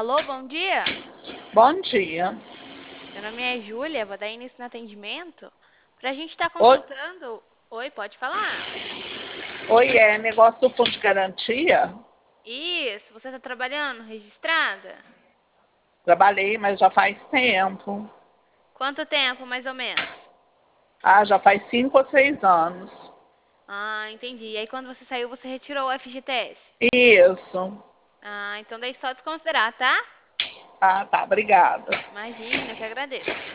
Alô, bom dia. Bom dia. Meu nome é Júlia, vou dar início no atendimento. Para a gente estar Oi, consultando. Oi, pode falar. oi, é negócio do fundo de garantia? Isso, você está trabalhando registrada? Trabalhei, mas já faz tempo. Quanto tempo, mais ou menos? Ah, já faz 5 ou 6 anos. Ah, entendi. E aí, quando você saiu, você retirou o FGTS? Isso. Ah, então daí só desconsiderar, tá? Ah, tá, obrigada. Imagina, eu que agradeço.